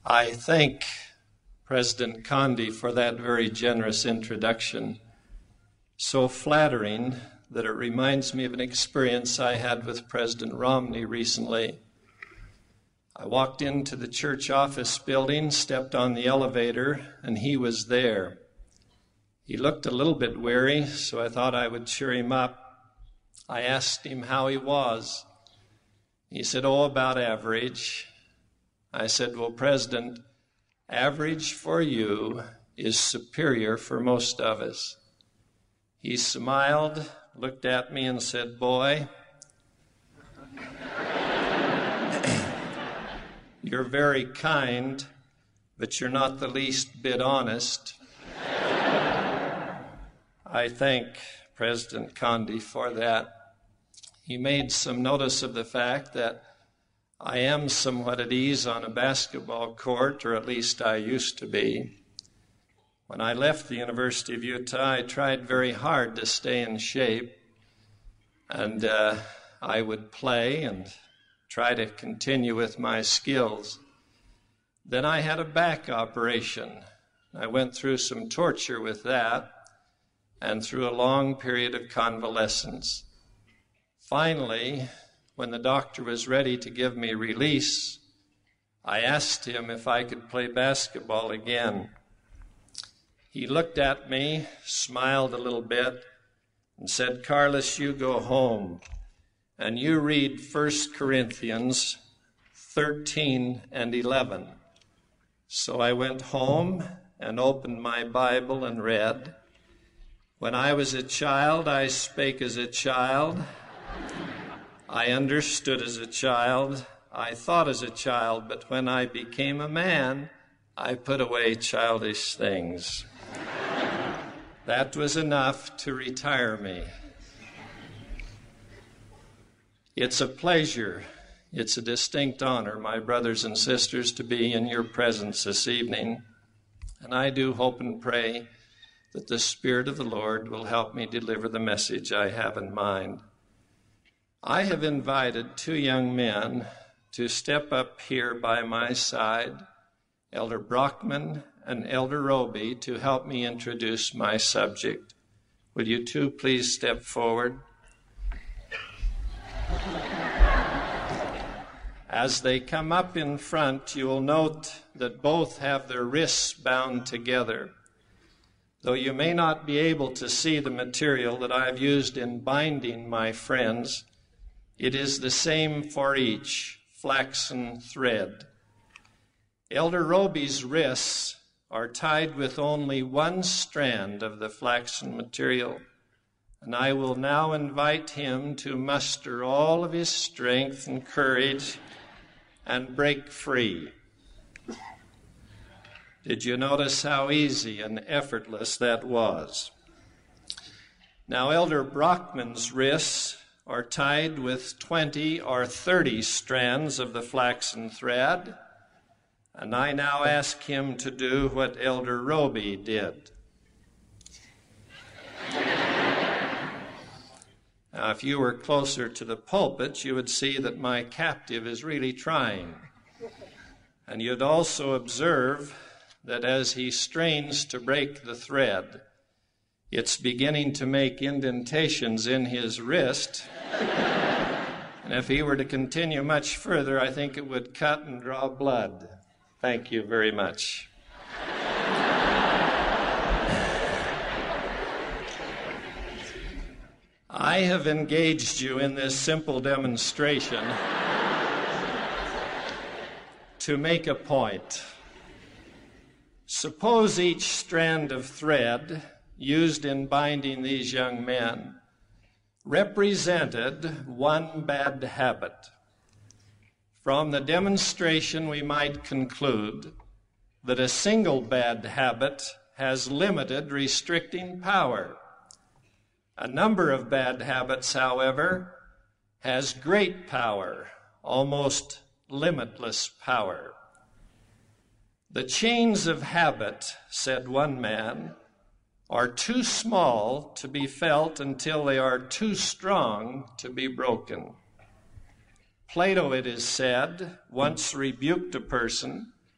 I thank President Condi for that very generous introduction, so flattering that it reminds me of an experience I had with President Romney recently. I walked into the church office building, stepped on the elevator, and he was there. He looked a little bit weary, so I thought I would cheer him up. I asked him how he was. He said, about average. I said, well, President, average for you is superior for most of us. He smiled, looked at me and said, boy, you're very kind, but you're not the least bit honest. I thank President Condi for that. He made some notice of the fact that I am somewhat at ease on a basketball court, or at least I used to be. When I left the University of Utah, I tried very hard to stay in shape, and I would play and try to continue with my skills. Then I had a back operation. I went through some torture with that and through a long period of convalescence. Finally, when the doctor was ready to give me release, I asked him if I could play basketball again. He looked at me, smiled a little bit, and said, Carlos, you go home and you read 1 Corinthians 13 and 11. So I went home and opened my Bible and read, when I was a child, I spake as a child. I understood as a child. I thought as a child. But when I became a man, I put away childish things. That was enough to retire me. It's a pleasure. It's a distinct honor, my brothers and sisters, to be in your presence this evening. And I do hope and pray that the Spirit of the Lord will help me deliver the message I have in mind. I have invited two young men to step up here by my side, Elder Brockman and Elder Roby, to help me introduce my subject. Will you two please step forward? As they come up in front, you will note that both have their wrists bound together. Though you may not be able to see the material that I've used in binding my friends, it is the same for each, flaxen thread. Elder Roby's wrists are tied with only one strand of the flaxen material, and I will now invite him to muster all of his strength and courage and break free. Did you notice how easy and effortless that was? Now, Elder Brockman's wrists are tied with 20 or 30 strands of the flaxen thread, and I now ask him to do what Elder Roby did. Now, if you were closer to the pulpit, you would see that my captive is really trying. And you'd also observe that as he strains to break the thread, it's beginning to make indentations in his wrist. And if he were to continue much further, I think it would cut and draw blood. Thank you very much. I have engaged you in this simple demonstration to make a point. Suppose each strand of thread used in binding these young men represented one bad habit. From the demonstration, we might conclude that a single bad habit has limited restricting power. A number of bad habits, however, has great power, almost limitless power. The chains of habit, said one man, are too small to be felt until they are too strong to be broken. Plato, it is said, once rebuked a person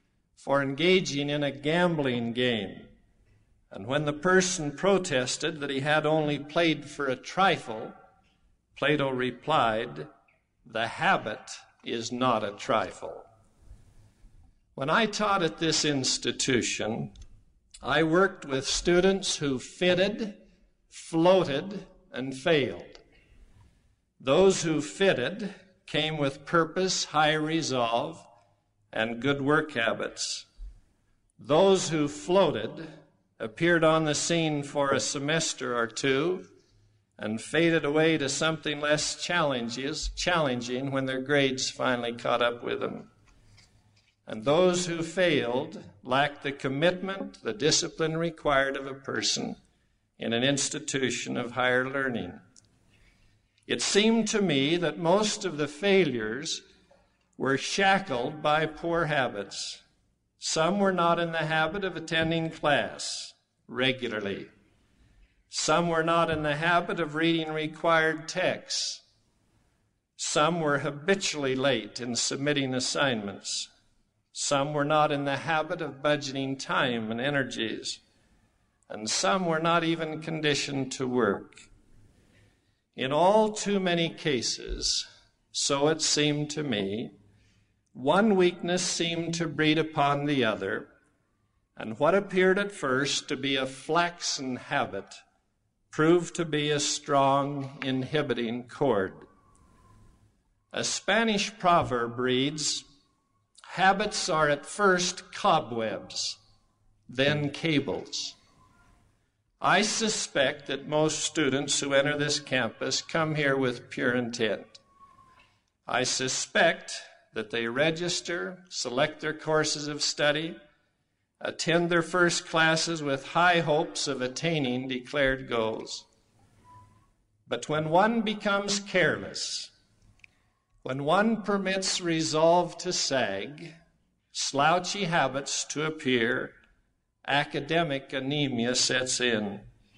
for engaging in a gambling game. And when the person protested that he had only played for a trifle, Plato replied, "The habit is not a trifle." When I taught at this institution, I worked with students who fitted, floated, and failed. Those who fitted came with purpose, high resolve, and good work habits. Those who floated appeared on the scene for a semester or two and faded away to something less challenging when their grades finally caught up with them. And those who failed lacked the commitment, the discipline required of a person in an institution of higher learning. It seemed to me that most of the failures were shackled by poor habits. Some were not in the habit of attending class regularly. Some were not in the habit of reading required texts. Some were habitually late in submitting assignments. Some were not in the habit of budgeting time and energies. And some were not even conditioned to work. In all too many cases, so it seemed to me, one weakness seemed to breed upon the other, and what appeared at first to be a flaxen habit proved to be a strong inhibiting cord. A Spanish proverb reads, "Habits are at first cobwebs, then cables." I suspect that most students who enter this campus come here with pure intent. I suspect that they register, select their courses of study, attend their first classes with high hopes of attaining declared goals. But when one becomes careless, when one permits resolve to sag, slouchy habits to appear, academic anemia sets in.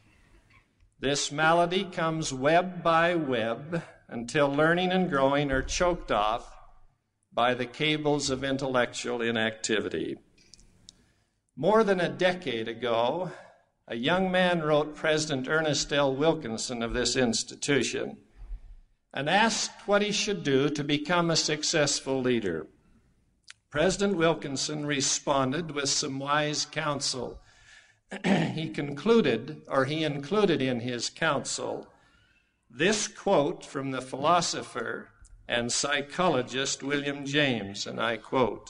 This malady comes web by web until learning and growing are choked off by the cables of intellectual inactivity. More than a decade ago, a young man wrote President Ernest L. Wilkinson of this institution and asked what he should do to become a successful leader. President Wilkinson responded with some wise counsel. He included in his counsel this quote from the philosopher and psychologist William James, and I quote,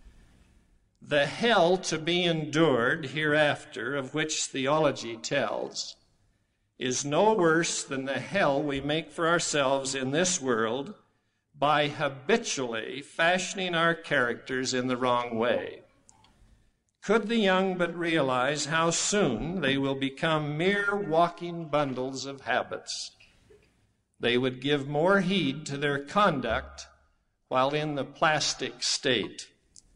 "The hell to be endured hereafter, of which theology tells, is no worse than the hell we make for ourselves in this world by habitually fashioning our characters in the wrong way. Could the young but realize how soon they will become mere walking bundles of habits, they would give more heed to their conduct while in the plastic state.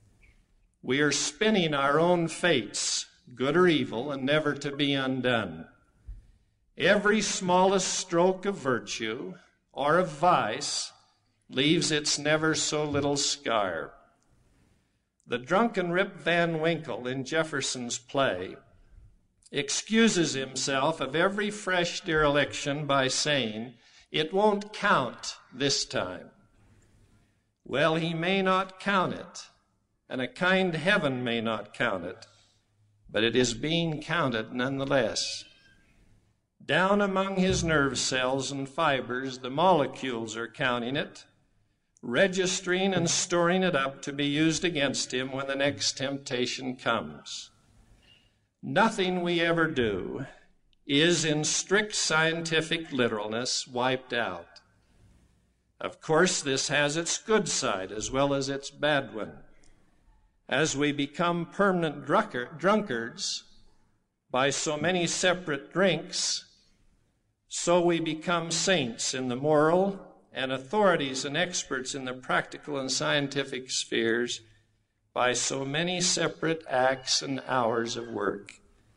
We are spinning our own fates, good or evil, and never to be undone. Every smallest stroke of virtue or of vice leaves its never so little scar. The drunken Rip Van Winkle in Jefferson's play excuses himself of every fresh dereliction by saying, 'It won't count this time.' Well, he may not count it, and a kind heaven may not count it, but it is being counted nonetheless. Down among his nerve cells and fibers, the molecules are counting it, registering and storing it up to be used against him when the next temptation comes. Nothing we ever do is, in strict scientific literalness, wiped out. Of course, this has its good side as well as its bad one. As we become permanent drunkards by so many separate drinks, so we become saints in the moral and authorities and experts in the practical and scientific spheres by so many separate acts and hours of work.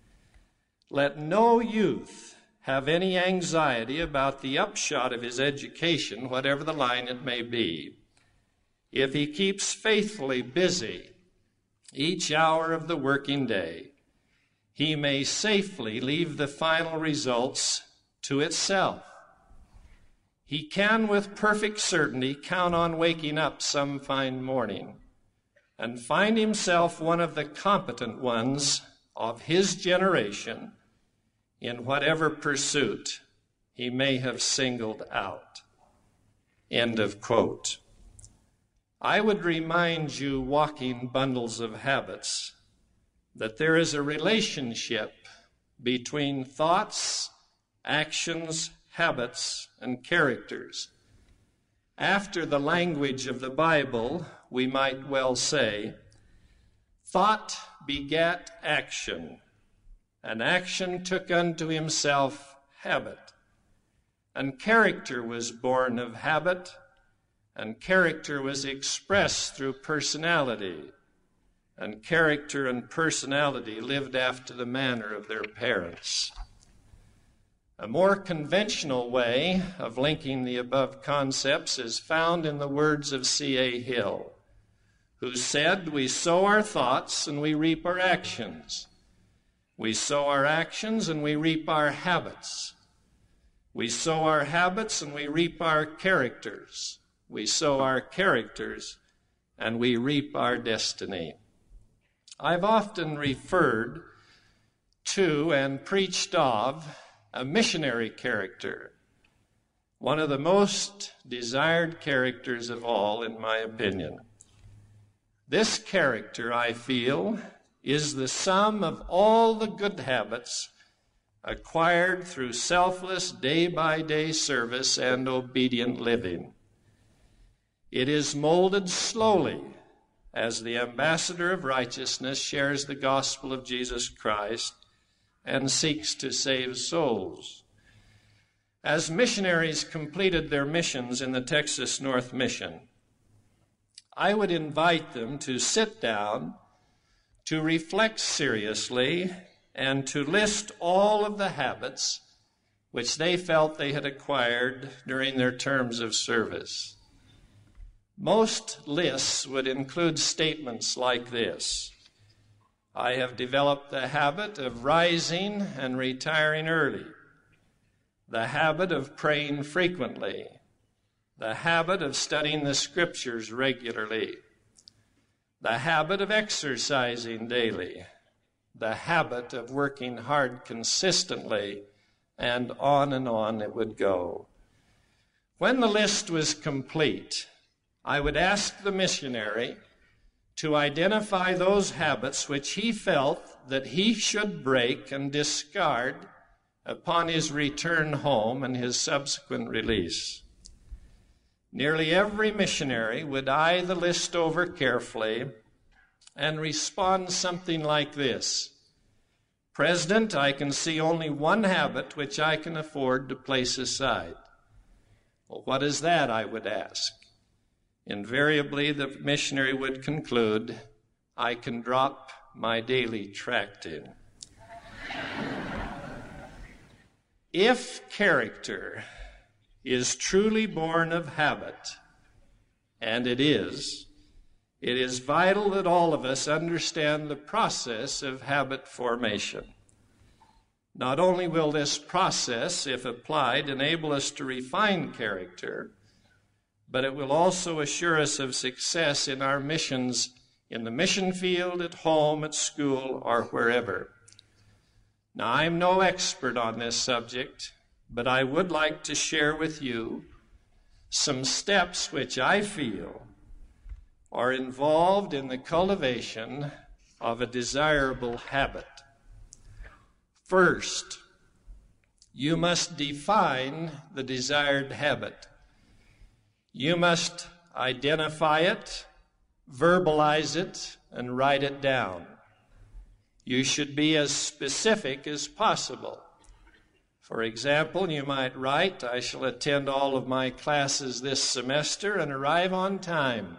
Let no youth have any anxiety about the upshot of his education, whatever the line it may be. If he keeps faithfully busy each hour of the working day, he may safely leave the final results to itself. He can with perfect certainty count on waking up some fine morning and find himself one of the competent ones of his generation in whatever pursuit he may have singled out. End of quote. I would remind you, walking bundles of habits, that there is a relationship between thoughts, actions, habits, and characters. After the language of the Bible, we might well say, thought begat action, and action took unto himself habit. And character was born of habit, and character was expressed through personality, and character and personality lived after the manner of their parents. A more conventional way of linking the above concepts is found in the words of C.A. Hill, who said, "We sow our thoughts and we reap our actions. We sow our actions and we reap our habits. We sow our habits and we reap our characters. We sow our characters and we reap our destiny." I've often referred to and preached of a missionary character, one of the most desired characters of all, in my opinion. This character, I feel, is the sum of all the good habits acquired through selfless day-by-day service and obedient living. It is molded slowly as the ambassador of righteousness shares the gospel of Jesus Christ and seeks to save souls. As missionaries completed their missions in the Texas North Mission, I would invite them to sit down, to reflect seriously, and to list all of the habits which they felt they had acquired during their terms of service. Most lists would include statements like this: I have developed the habit of rising and retiring early, the habit of praying frequently, the habit of studying the scriptures regularly, the habit of exercising daily, the habit of working hard consistently, and on it would go. When the list was complete, I would ask the missionary to identify those habits which he felt that he should break and discard upon his return home and his subsequent release. Nearly every missionary would eye the list over carefully and respond something like this: President, I can see only one habit which I can afford to place aside. Well, what is that, I would ask? Invariably, the missionary would conclude, I can drop my daily tracting. If character is truly born of habit, and it is vital that all of us understand the process of habit formation. Not only will this process, if applied, enable us to refine character, but it will also assure us of success in our missions in the mission field, at home, at school, or wherever. Now, I'm no expert on this subject, but I would like to share with you some steps which I feel are involved in the cultivation of a desirable habit. First, you must define the desired habit. You must identify it, verbalize it, and write it down. You should be as specific as possible. For example, you might write, I shall attend all of my classes this semester and arrive on time.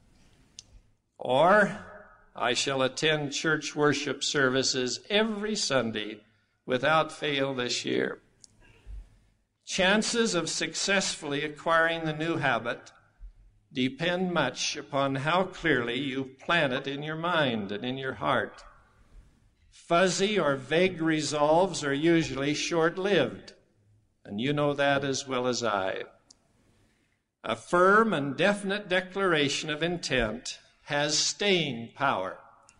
Or, I shall attend church worship services every Sunday without fail this year. Chances of successfully acquiring the new habit depend much upon how clearly you plant it in your mind and in your heart. Fuzzy or vague resolves are usually short-lived, and you know that as well as I. A firm and definite declaration of intent has staying power.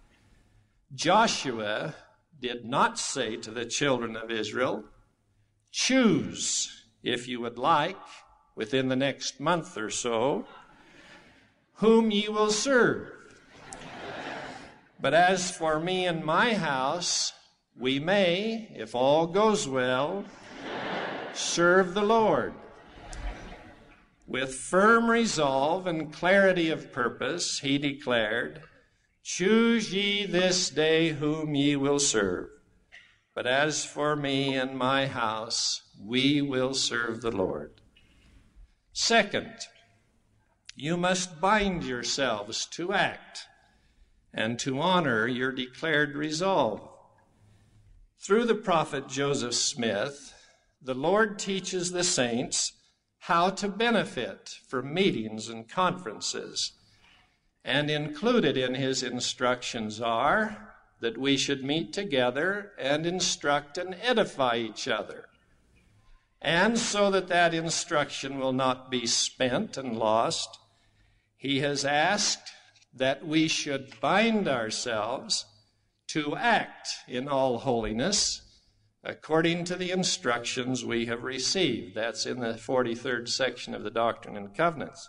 Joshua did not say to the children of Israel, "Choose, if you would like, within the next month or so, whom ye will serve. But as for me and my house, we may, if all goes well, serve the Lord." With firm resolve and clarity of purpose, he declared, "Choose ye this day whom ye will serve. But as for me and my house, we will serve the Lord." Second, you must bind yourselves to act and to honor your declared resolve. Through the prophet Joseph Smith, the Lord teaches the saints how to benefit from meetings and conferences, and included in his instructions are that we should meet together and instruct and edify each other. And so that instruction will not be spent and lost, he has asked that we should bind ourselves to act in all holiness according to the instructions we have received. That's in the 43rd section of the Doctrine and Covenants.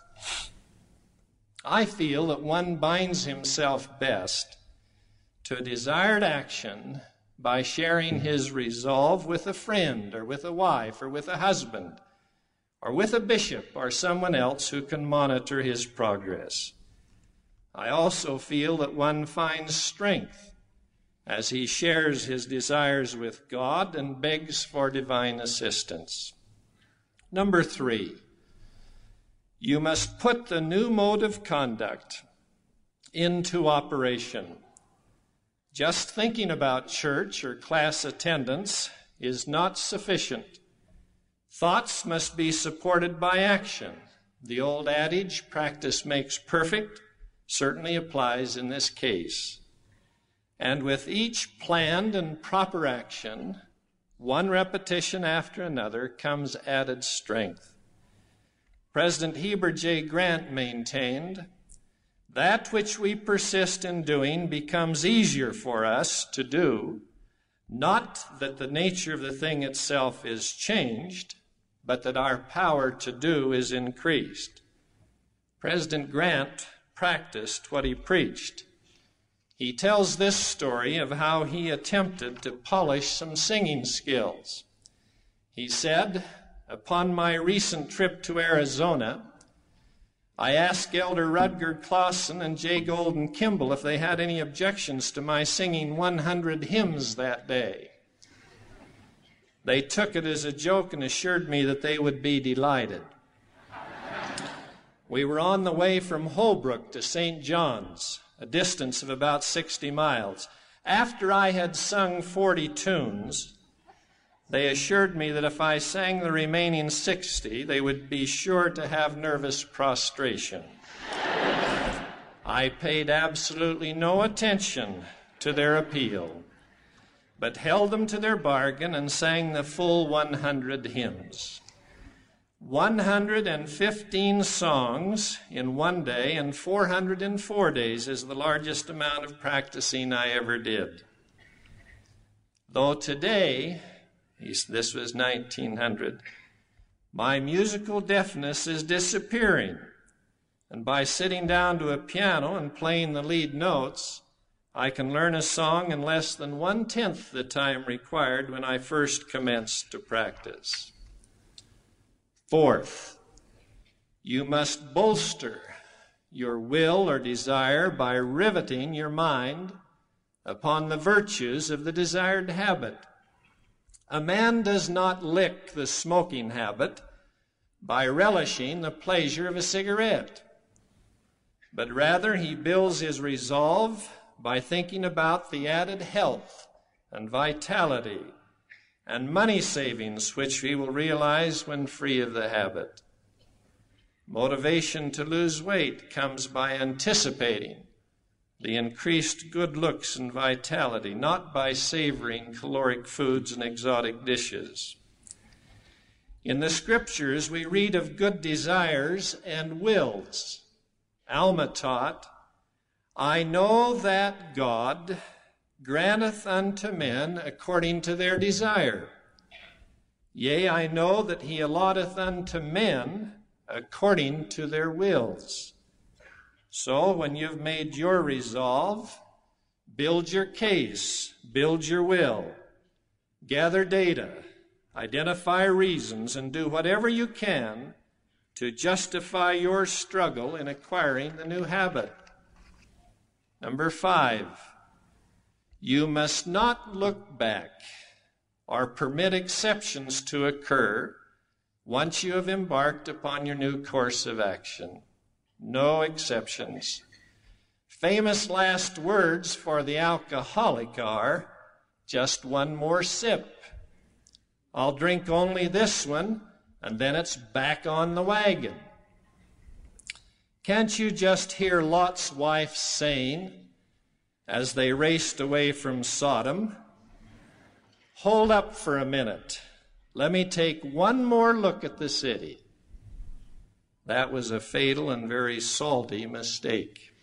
I feel that one binds himself best to a desired action by sharing his resolve with a friend or with a wife or with a husband or with a bishop or someone else who can monitor his progress. I also feel that one finds strength as he shares his desires with God and begs for divine assistance. Number 3, you must put the new mode of conduct into operation. Just thinking about church or class attendance is not sufficient. Thoughts must be supported by action. The old adage, "Practice makes perfect," certainly applies in this case. And with each planned and proper action, one repetition after another, comes added strength. President Heber J. Grant maintained, "That which we persist in doing becomes easier for us to do, not that the nature of the thing itself is changed, but that our power to do is increased." President Grant practiced what he preached. He tells this story of how he attempted to polish some singing skills. He said, "Upon my recent trip to Arizona, I asked Elder Rutger Clausen and J. Golden Kimball if they had any objections to my singing 100 hymns that day. They took it as a joke and assured me that they would be delighted. We were on the way from Holbrook to St. John's, a distance of about 60 miles. After I had sung 40 tunes, they assured me that if I sang the remaining 60, they would be sure to have nervous prostration. I paid absolutely no attention to their appeal, but held them to their bargain and sang the full 100 hymns. 115 songs in one day and 404 days is the largest amount of practicing I ever did. Though today, this was 1900, my musical deafness is disappearing, and by sitting down to a piano and playing the lead notes, I can learn a song in less than 1/10 the time required when I first commenced to practice. Fourth, you must bolster your will or desire by riveting your mind upon the virtues of the desired habit. A man does not lick the smoking habit by relishing the pleasure of a cigarette, but rather he builds his resolve by thinking about the added health and vitality and money savings which he will realize when free of the habit. Motivation to lose weight comes by anticipating the increased good looks and vitality, not by savoring caloric foods and exotic dishes. In the scriptures, we read of good desires and wills. Alma taught, I know that God granteth unto men according to their desire. Yea, I know that he allotteth unto men according to their wills. So when you've made your resolve, build your case, build your will, gather data, identify reasons, and do whatever you can to justify your struggle in acquiring the new habit. Number 5, you must not look back or permit exceptions to occur once you have embarked upon your new course of action. No exceptions. Famous last words for the alcoholic are, just one more sip. I'll drink only this one, and then it's back on the wagon. Can't you just hear Lot's wife saying, as they raced away from Sodom, hold up for a minute. Let me take one more look at the city. That was a fatal and very salty mistake.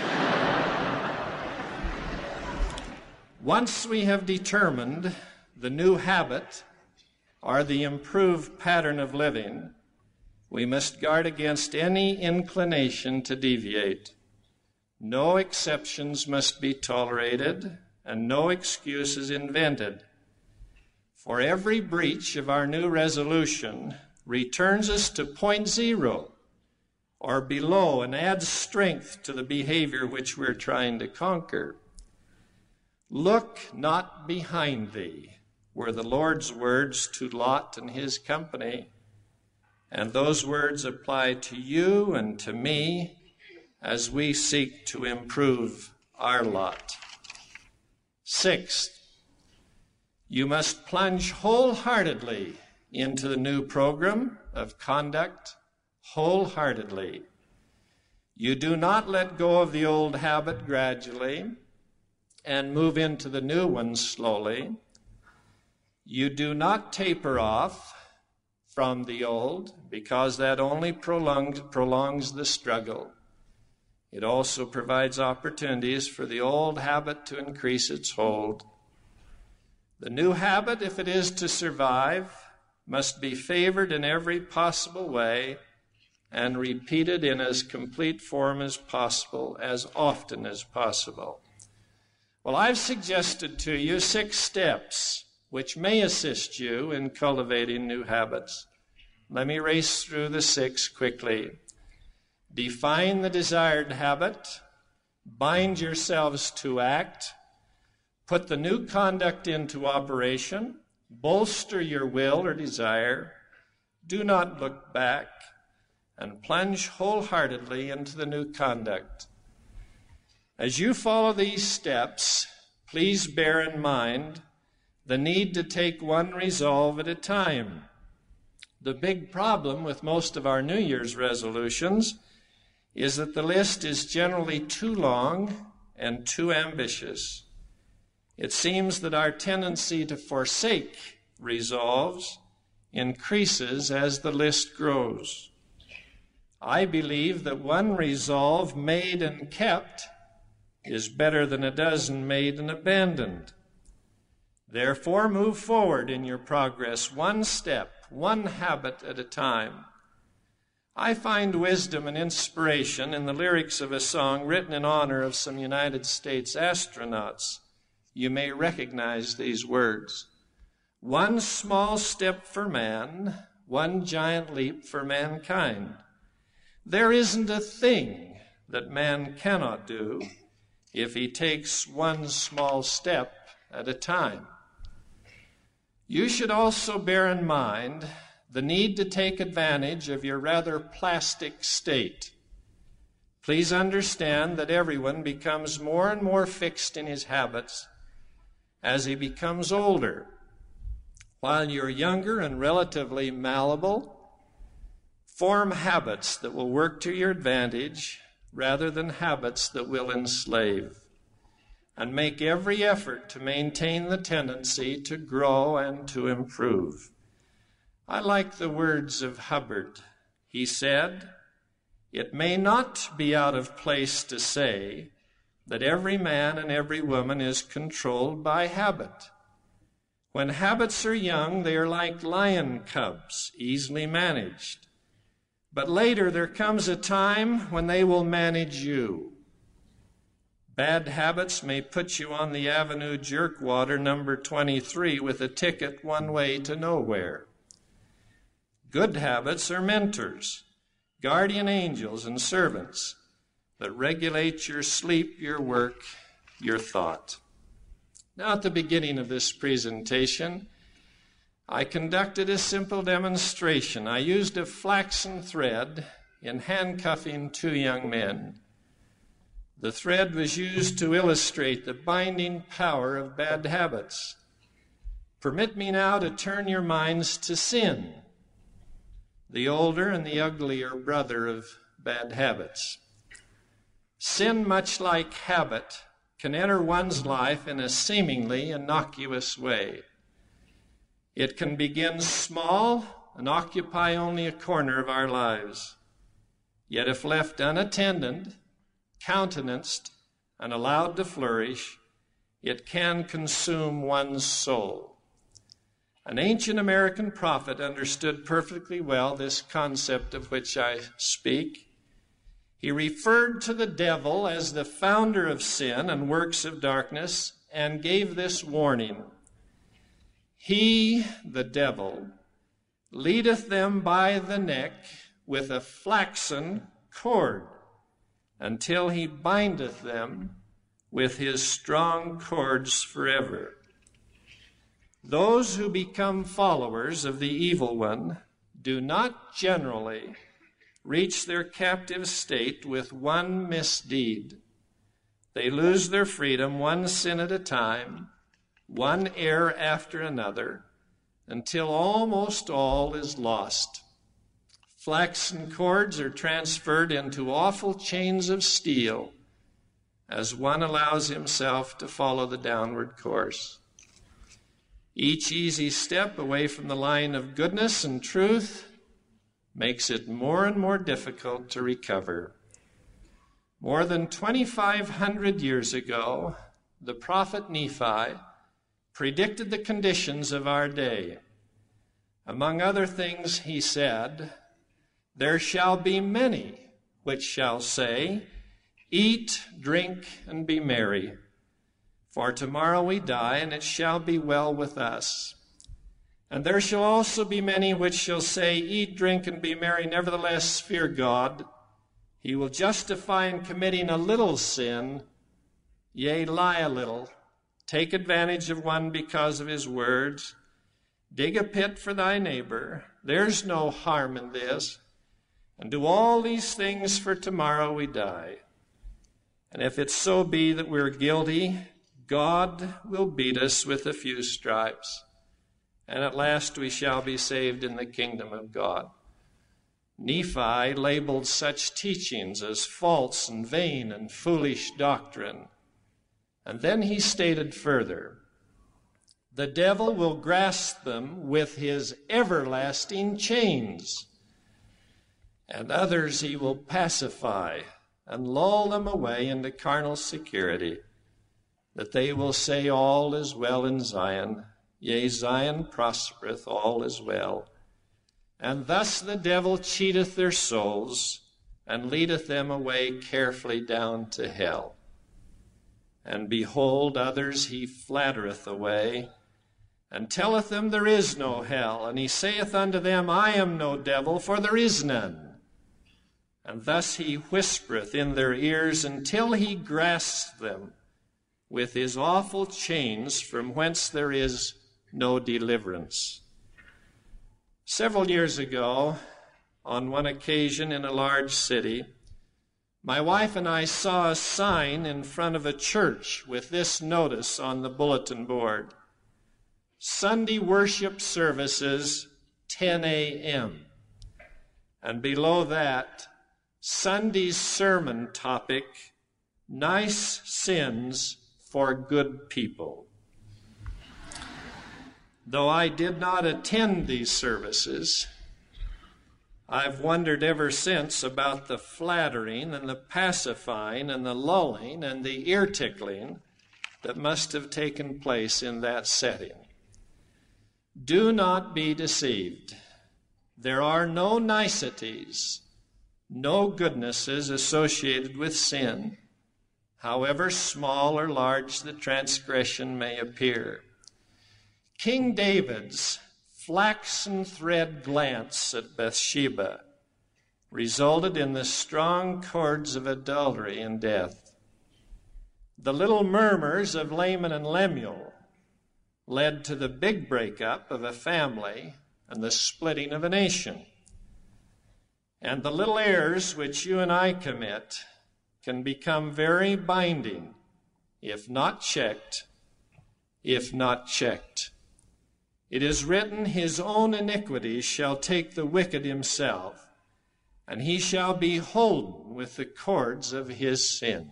Once we have determined the new habit or the improved pattern of living, we must guard against any inclination to deviate. No exceptions must be tolerated and no excuses invented. For every breach of our new resolution returns us to point 0 or below and adds strength to the behavior which we're trying to conquer. Look not behind thee were the Lord's words to Lot and his company, and those words apply to you and to me as we seek to improve our lot. 6th, you must plunge wholeheartedly into the new program of conduct, wholeheartedly. You do not let go of the old habit gradually and move into the new one slowly. You do not taper off from the old, because that only prolongs the struggle. It also provides opportunities for the old habit to increase its hold. The new habit, if it is to survive, must be favored in every possible way and repeated in as complete form as possible, as often as possible. Well, I've suggested to you 6 steps which may assist you in cultivating new habits. Let me race through the 6 quickly. Define the desired habit. Bind yourselves to act. Put the new conduct into operation. Bolster your will or desire. Do not look back. And plunge wholeheartedly into the new conduct. As you follow these steps, please bear in mind the need to take one resolve at a time. The big problem with most of our New Year's resolutions is that the list is generally too long and too ambitious. It seems that our tendency to forsake resolves increases as the list grows. I believe that one resolve made and kept is better than a dozen made and abandoned. Therefore, move forward in your progress, one step, one habit at a time. I find wisdom and inspiration in the lyrics of a song written in honor of some United States astronauts. You may recognize these words. One small step for man, one giant leap for mankind. There isn't a thing that man cannot do if he takes one small step at a time. You should also bear in mind the need to take advantage of your rather plastic state. Please understand that everyone becomes more and more fixed in his habits as he becomes older. While you're younger and relatively malleable, Form habits that will work to your advantage rather than habits that will enslave. And make every effort to maintain the tendency to grow and to improve. I like the words of Hubbard. He said, "It may not be out of place to say that every man and every woman is controlled by habit. When habits are young, they are like lion cubs, easily managed. But later there comes a time when they will manage you. Bad habits may put you on the Avenue Jerkwater number 23 with a ticket one way to nowhere. Good habits are mentors, guardian angels, and servants that regulate your sleep, your work, your thought." Now, at the beginning of this presentation, I conducted a simple demonstration. I used a flaxen thread in handcuffing two young men. The thread was used to illustrate the binding power of bad habits. Permit me now to turn your minds to sin, the older and the uglier brother of bad habits. Sin, much like habit, can enter one's life in a seemingly innocuous way. It can begin small and occupy only a corner of our lives. Yet if left unattended, countenanced, and allowed to flourish, it can consume one's soul. An ancient American prophet understood perfectly well this concept of which I speak. He referred to the devil as the founder of sin and works of darkness and gave this warning: "He, the devil, leadeth them by the neck with a flaxen cord, until he bindeth them with his strong cords forever." Those who become followers of the evil one do not generally reach their captive state with one misdeed. They lose their freedom one sin at a time, one error after another, until almost all is lost. Flaxen cords are transferred into awful chains of steel as one allows himself to follow the downward course. Each easy step away from the line of goodness and truth makes it more and more difficult to recover. More than 2,500 years ago, the prophet Nephi predicted the conditions of our day. Among other things, he said, "There shall be many which shall say, 'Eat, drink, and be merry, for tomorrow we die, and it shall be well with us.' And there shall also be many which shall say, 'Eat, drink, and be merry, nevertheless fear God. He will justify in committing a little sin, yea, lie a little, take advantage of one because of his words, dig a pit for thy neighbor, there's no harm in this, and do all these things, for tomorrow we die. And if it so be that we're guilty, God will beat us with a few stripes, and at last we shall be saved in the kingdom of God." Nephi labeled such teachings as false and vain and foolish doctrine. And then he stated further, "The devil will grasp them with his everlasting chains, and others he will pacify and lull them away into carnal security, that they will say, 'All is well in Zion,' yea, Zion prospereth, all is well. And thus the devil cheateth their souls, and leadeth them away carefully down to hell. And behold, others he flattereth away, and telleth them there is no hell. And he saith unto them, 'I am no devil, for there is none.' And thus he whispereth in their ears until he grasps them with his awful chains, from whence there is no deliverance." Several years ago, on one occasion in a large city, my wife and I saw a sign in front of a church with this notice on the bulletin board: "Sunday worship services, 10 a.m." And below that, Sunday's sermon topic, Nice Sins for Good People. Though I did not attend these services, I've wondered ever since about the flattering and the pacifying and the lulling and the ear-tickling that must have taken place in that setting. Do not be deceived. There are no niceties, no goodnesses associated with sin, however small or large the transgression may appear. King David's flaxen thread glance at Bathsheba resulted in the strong cords of adultery and death. The little murmurs of Laman and Lemuel led to the big breakup of a family and the splitting of a nation. And the little errors which you and I commit can become very binding if not checked, if not checked. It is written, his own iniquities shall take the wicked himself, and he shall be holden with the cords of his sin.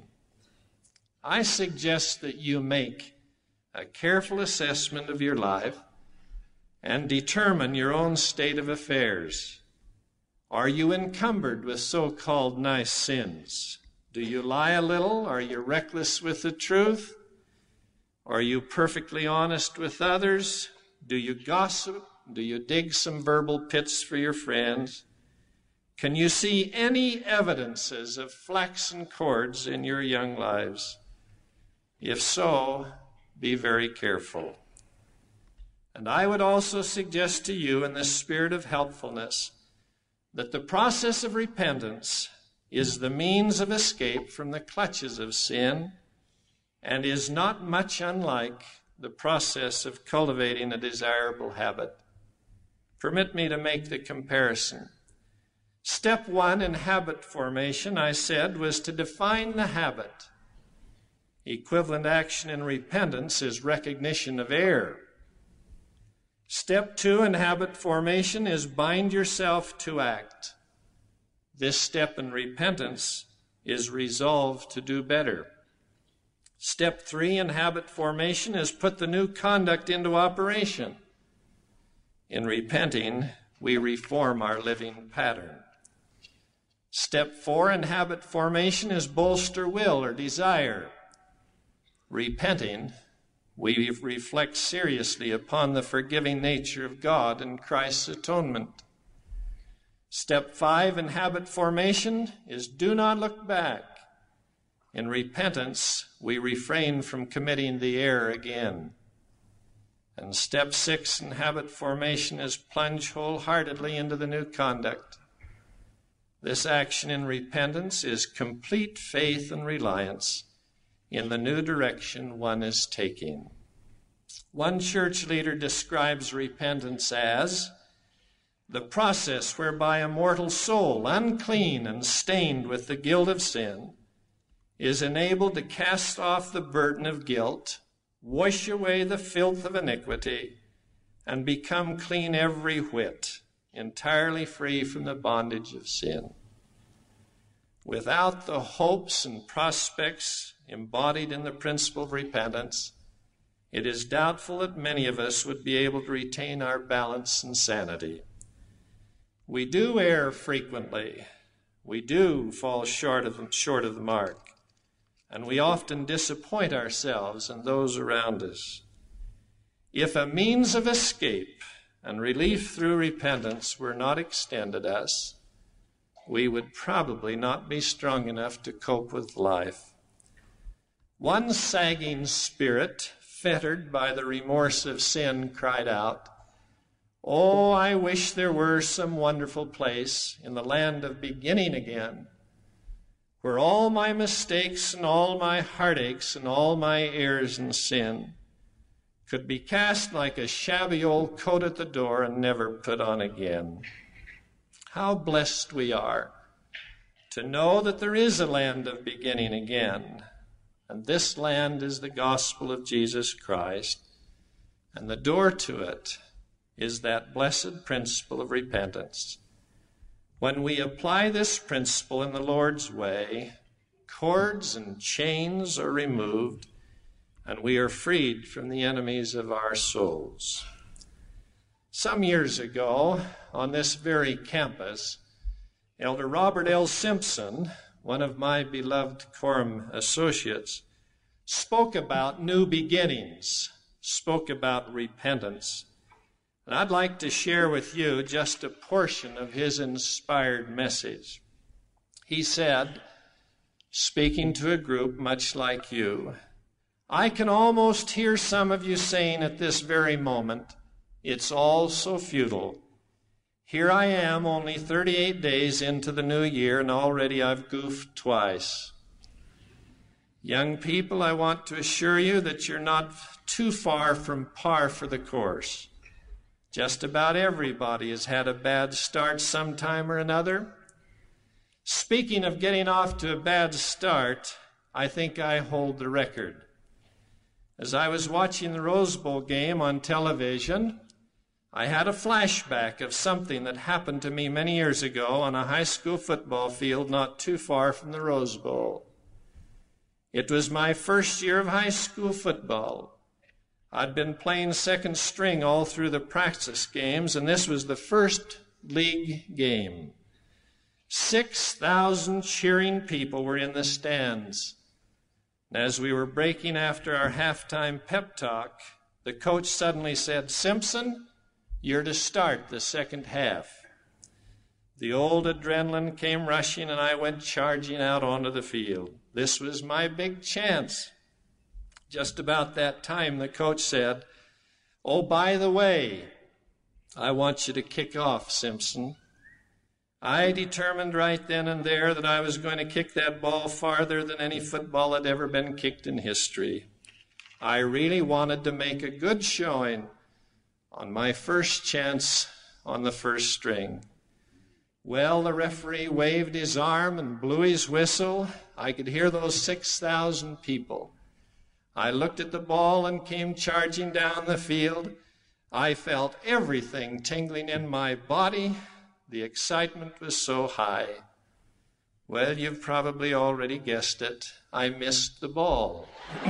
I suggest that you make a careful assessment of your life and determine your own state of affairs. Are you encumbered with so-called nice sins? Do you lie a little? Are you reckless with the truth? Are you perfectly honest with others? Do you gossip? Do you dig some verbal pits for your friends? Can you see any evidences of flaxen cords in your young lives? If so, be very careful. And I would also suggest to you, in the spirit of helpfulness, that the process of repentance is the means of escape from the clutches of sin and is not much unlike the process of cultivating a desirable habit. Permit me to make the comparison. Step one in habit formation, I said, was to define the habit. Equivalent action in repentance is recognition of error. Step two in habit formation is bind yourself to act. This step in repentance is resolve to do better. Step three in habit formation is put the new conduct into operation. In repenting, we reform our living pattern. Step four in habit formation is bolster will or desire. Repenting, we reflect seriously upon the forgiving nature of God and Christ's atonement. Step five in habit formation is do not look back. In repentance, we refrain from committing the error again. And step six in habit formation is plunge wholeheartedly into the new conduct. This action in repentance is complete faith and reliance in the new direction one is taking. One church leader describes repentance as the process whereby a mortal soul, unclean and stained with the guilt of sin, is enabled to cast off the burden of guilt, wash away the filth of iniquity, and become clean every whit, entirely free from the bondage of sin. Without the hopes and prospects embodied in the principle of repentance, it is doubtful that many of us would be able to retain our balance and sanity. We do err frequently. We do fall short of the mark. And we often disappoint ourselves and those around us. If a means of escape and relief through repentance were not extended us, we would probably not be strong enough to cope with life. One sagging spirit, fettered by the remorse of sin, cried out, "Oh, I wish there were some wonderful place in the land of beginning again, where all my mistakes and all my heartaches and all my errors and sin could be cast like a shabby old coat at the door and never put on again." How blessed we are to know that there is a land of beginning again, and this land is the gospel of Jesus Christ, and the door to it is that blessed principle of repentance. When we apply this principle in the Lord's way, cords and chains are removed, and we are freed from the enemies of our souls. Some years ago, on this very campus, Elder Robert L. Simpson, one of my beloved quorum associates, spoke about new beginnings, spoke about repentance. And I'd like to share with you just a portion of his inspired message. He said, speaking to a group much like you, I can almost hear some of you saying at this very moment, it's all so futile. Here I am, only 38 days into the new year, and already I've goofed twice. Young people, I want to assure you that you're not too far from par for the course. Just about everybody has had a bad start sometime or another. Speaking of getting off to a bad start, I think I hold the record. As I was watching the Rose Bowl game on television, I had a flashback of something that happened to me many years ago on a high school football field not too far from the Rose Bowl. It was my first year of high school football. I'd been playing second string all through the practice games, and this was the first league game. 6,000 cheering people were in the stands. And as we were breaking after our halftime pep talk, the coach suddenly said, Simpson, you're to start the second half. The old adrenaline came rushing, and I went charging out onto the field. This was my big chance. Just about that time, the coach said, oh, by the way, I want you to kick off, Simpson. I determined right then and there that I was going to kick that ball farther than any football had ever been kicked in history. I really wanted to make a good showing on my first chance on the first string. Well, the referee waved his arm and blew his whistle. I could hear those 6,000 people. I looked at the ball and came charging down the field. I felt everything tingling in my body. The excitement was so high. Well, you've probably already guessed it. I missed the ball.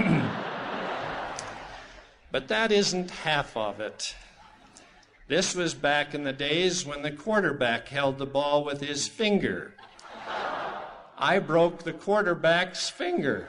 But that isn't half of it. This was back in the days when the quarterback held the ball with his finger. I broke the quarterback's finger.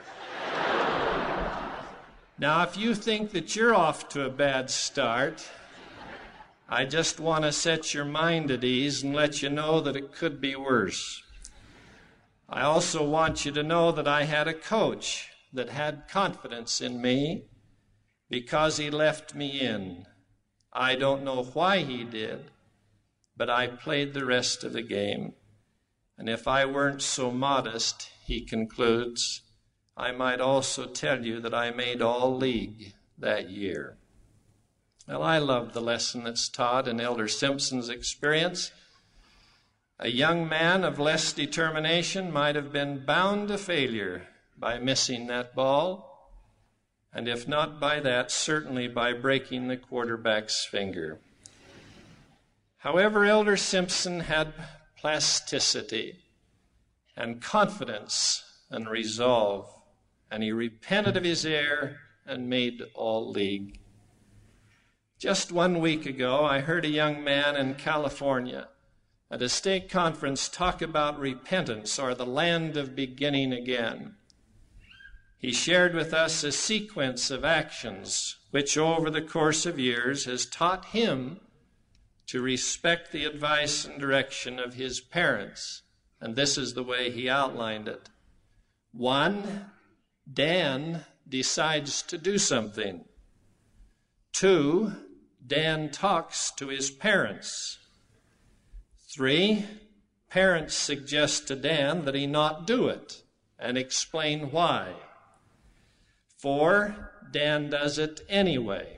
Now, if you think that you're off to a bad start, I just want to set your mind at ease and let you know that it could be worse. I also want you to know that I had a coach that had confidence in me because he left me in. I don't know why he did, but I played the rest of the game. And if I weren't so modest, he concludes, I might also tell you that I made all league that year. Well, I love the lesson that's taught in Elder Simpson's experience. A young man of less determination might have been bound to failure by missing that ball, and if not by that, certainly by breaking the quarterback's finger. However, Elder Simpson had plasticity and confidence and resolve, and he repented of his error and made all league. Just 1 week ago, I heard a young man in California at a stake conference talk about repentance, or the land of beginning again. He shared with us a sequence of actions which over the course of years has taught him to respect the advice and direction of his parents. And this is the way he outlined it. 1, Dan decides to do something. 2, Dan talks to his parents. 3, parents suggest to Dan that he not do it and explain why. 4, Dan does it anyway.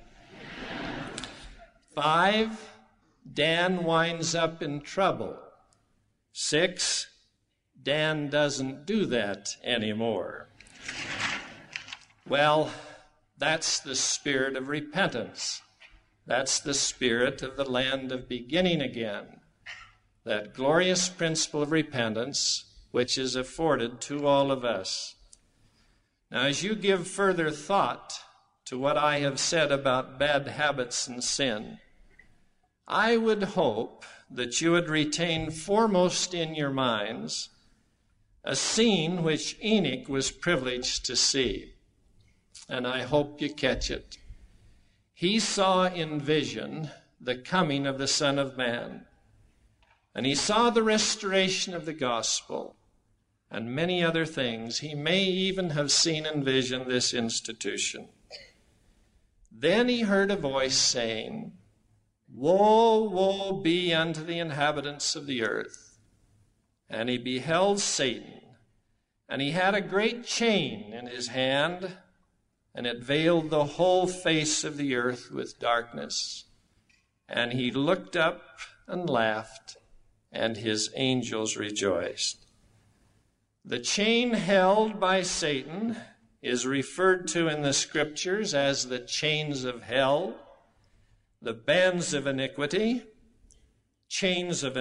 5, Dan winds up in trouble. 6, Dan doesn't do that anymore. Well, that's the spirit of repentance. That's the spirit of the land of beginning again. that glorious principle of repentance which is afforded to all of us. Now, as you give further thought to what I have said about bad habits and sin, I would hope that you would retain foremost in your minds a scene which Enoch was privileged to see, and I hope you catch it. He saw in vision the coming of the Son of Man, and he saw the restoration of the gospel and many other things. He may even have seen in vision this institution. Then he heard a voice saying, "Woe, woe be unto the inhabitants of the earth." And he beheld Satan, and he had a great chain in his hand, and it veiled the whole face of the earth with darkness. And he looked up and laughed, and his angels rejoiced. The chain held by Satan is referred to in the Scriptures as the chains of hell, the bands of iniquity, chains of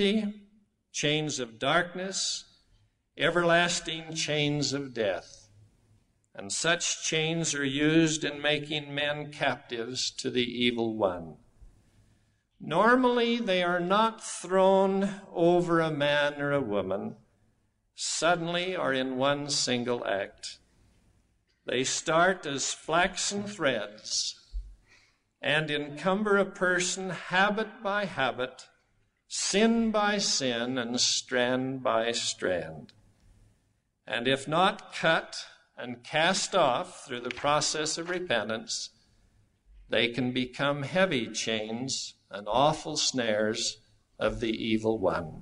darkness, everlasting chains of death. And such chains are used in making men captives to the evil one. Normally, they are not thrown over a man or a woman, suddenly or in one single act. They start as flaxen threads and encumber a person habit by habit, sin by sin, and strand by strand. And if not cut and cast off through the process of repentance, they can become heavy chains and awful snares of the evil one.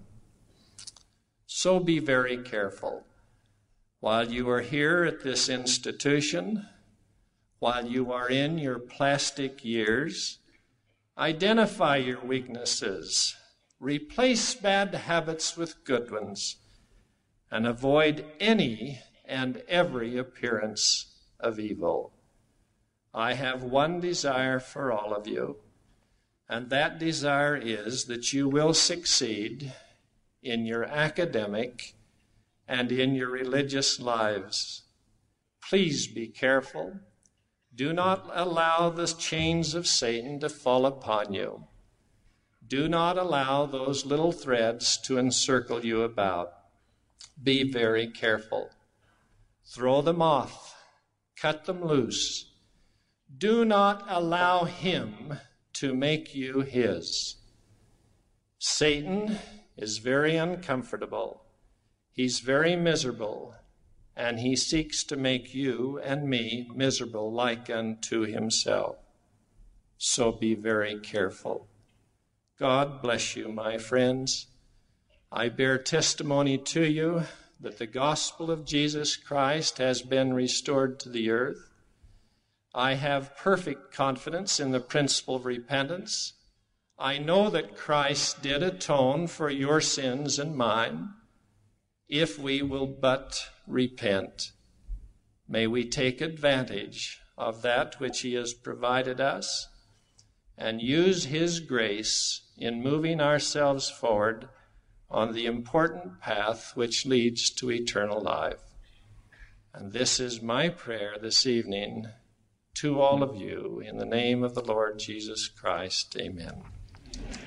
So be very careful. While you are here at this institution, while you are in your plastic years, identify your weaknesses, replace bad habits with good ones, and avoid any and every appearance of evil. I have one desire for all of you, and that desire is that you will succeed in your academic and in your religious lives. Please be careful. Do not allow the chains of Satan to fall upon you. Do not allow those little threads to encircle you about. Be very careful. Throw them off. Cut them loose. Do not allow him to make you his. Satan is very uncomfortable. He's very miserable, and he seeks to make you and me miserable like unto himself. So be very careful. God bless you, my friends. I bear testimony to you that the gospel of Jesus Christ has been restored to the earth. I have perfect confidence in the principle of repentance. I know that Christ did atone for your sins and mine, if we will but repent. May we take advantage of that which he has provided us and use his grace in moving ourselves forward on the important path which leads to eternal life. And this is my prayer this evening to all of you in the name of the Lord Jesus Christ. Amen.